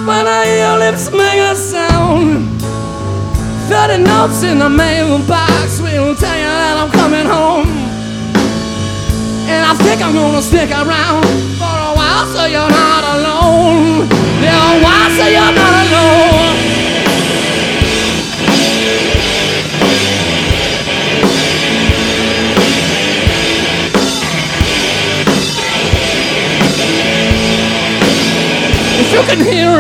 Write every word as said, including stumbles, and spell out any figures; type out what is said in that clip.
When I hear your lips make a sound, thirty notes in the mailbox will tell you that I'm coming home. And I think I'm gonna stick around for a while so you're not alone. Yeah, a while so you're not alone. If you can hear